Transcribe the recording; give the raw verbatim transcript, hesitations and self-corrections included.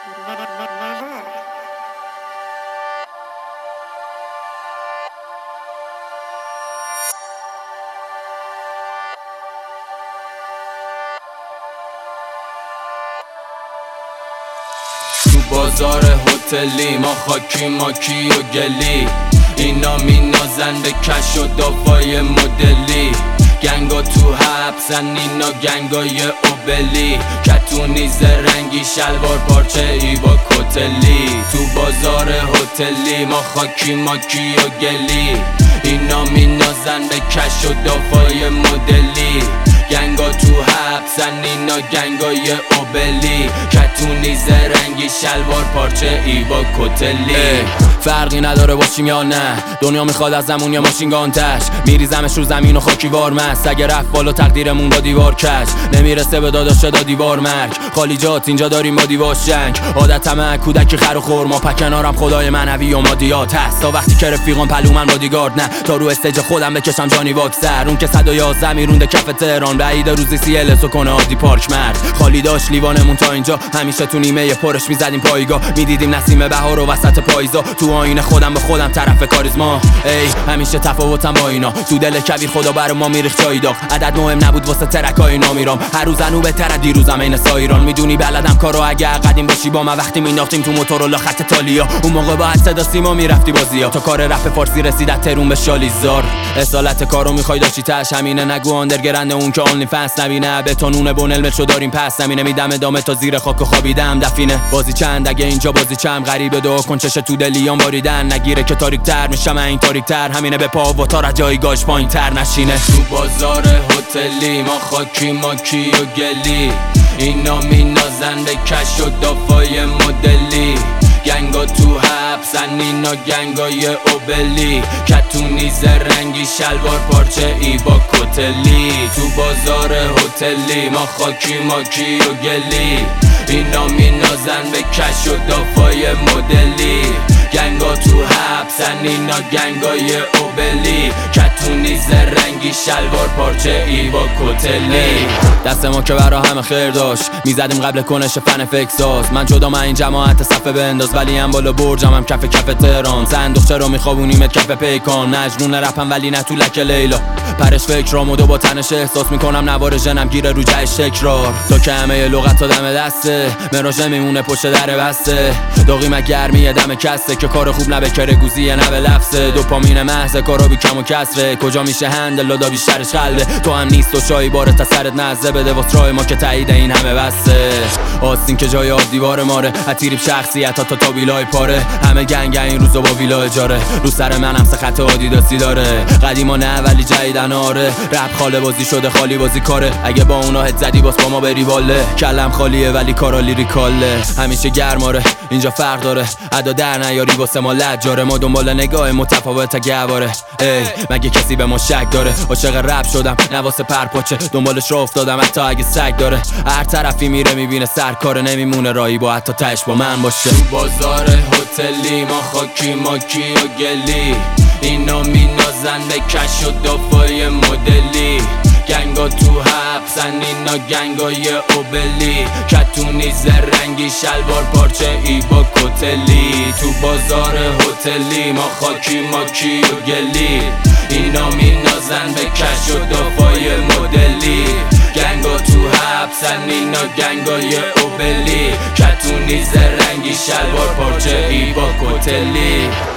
تو بازار هتلی ما خاکی ماکی و گلی، اینا مینازن به کش و دافای مدلی. گنگا تو حبسن اینا گنگای اوبلی، کتونی زرنگی شلوار پارچه ای با کتلی. تو بازار هتلی ما خاکی ماکی و گلی، اینا مینازن به کش و دافای مدلی. گنگا تو حبسن اینا گنگای اوبلی، کتونی زرنگی شلوار پارچه ای با کتلی. فرقی نداره باشیم یا نه، دنیا میخواد از زمون یا ماشینگان تش. میریزمش رو زمین و خاکی وارمست، اگه رفت بالا تقدیرمون با دیوار کش. نمیرسه به داداش دا دیوار مرگ، خالی جات اینجا داریم با دیواش جنگ. عادتمه کودکی خر و خورما، پکنارم خدای منوی و مادیات هست. تا وقتی که رفیقان پلو من بادیگارد نه، تا رو استیج خودم بکشم جانی واکسر. اون که صد و یازده میرونده کف تهران، بعید روزی سی ال سو کنه عادی پارک مرد. خالی داشت لیوانمون تا اینجا، همیشه تو نیمه پرش میزدیم پایگاه. میدیدیم نسیم بهار و وسط پاییزا، تو آینه خودم به خودم طرف کاریزما. ای همیشه تفاوتم با اینا، تو دل کبیر خدا بر ما میریخت جای داغ. عدد مهم نبود واسه ترکای نامیرام، هر روز انو بهتره دیروزم عین سایران. میدونی بلدم کارو، اگه قدیم باشی با من وقتی مینداختیم تو موتورولا خط تالیا. اون موقع با صدا سیما میرفتی بازیا، تا کار رپ فارسی رسید ترون به شالیزار. اصالت کارو میخوای داشتی تاش همینه، نگو آندرگرند اون که اونلی فنس نبینه. بتونونه بونل مترو داریم پس زمینه، میدم ادامه تا زیر خاک و خوابیدم دفینه. بازی چند اگه اینجا بازی چم، غریبه دو کن چش تو دلیام باریدن. نگیره که تاریک تر میشم این تاریک تر، همینه به پا و تا را جایگاهش پایین تر نشینه. تو بازار هتلی ما خاکی ماکی و گلی، اینا مینازن به کش و دافای مدلی. گنگا تو حبسن اینا گنگای اوبلی، کتونی زرنگی شلوار پارچه ای با کتلی. تو بازار هتلی ما خاکی ماکی و گلی، اینا مینازن به کش و دافای مدلی. گنگا تو حبسن اینا گنگای اوبلی، کتونی زرنگی شلوار پارچه ای با کتلی. دست ما که برا همه خیر داشت، میزدیم قبل کنش فن فکساز. من جدا من این جماعت صفه بنداز، ولی هم بالا برجم هم کف کف تهران. صندوق چرا میخوابونیمت کف پیکان، مجنون رپم ولی نه تو لک لیلا. پرش فکرامو دو با تنش احساس میکنم، نوار جنم گیره رو جهش تکرار. تو که همه لغت ها دم دسته، مراژه میمونه پشت در بسته. داغیم گرمی دم کسته، که کار خوب نه کره گوزیه نه به لفظه. دوپامین محض کارا بی کم و کسره، کجا میشه هندل لادا بیشترش قلبه. تو هم نیست و شایی باره تا سرت نزه، بده واسه ما که تایید این همه بسته. آستین که جای آب دیوار ماره، اتیریب شخصیت ها تا تا بیلای پاره. همه گنگ این روزا با ویلا اجاره، رو سر من هم سه خط آدیداسی داره. قدیما نه ولی جدیدن آره، رپ خاله بازی شده خالی بازی کاره. اگه با اونا هد زدی باز با ما بری واله، کلم خالیه ولی کارا لیریکاله. همیشه گرماره اینجا فرق داره، ادا در نیاری واسه ما لجاره. ما دنبال نگاه متفاوت گواره، ای مگه کسی به ما شک داره؟ عاشق رپ شدم نه واسه پرپاچه، دنبالش را افتادم حتی اگه سگ داره. هر طرفی میره میبینه سرکاره، نمیمونه رایی با حتی تش با من باشه. تو بازار هتلی ما خاکی ماکی و گلی، اینا مینازن به کش و دافای مدلی. گنگا تو حبسن اینا گنگای اوبلی، کتونی زرنگی شلوار پارچه ای با کتلی. تو بازار هتلی ما خاکی ماکی و گلی، اینا مینازن به کش و دافای مدلی. گنگا تو حبسن اینا گنگای اوبلی، کتونی زرنگی شلوار پارچه ای با کتلی.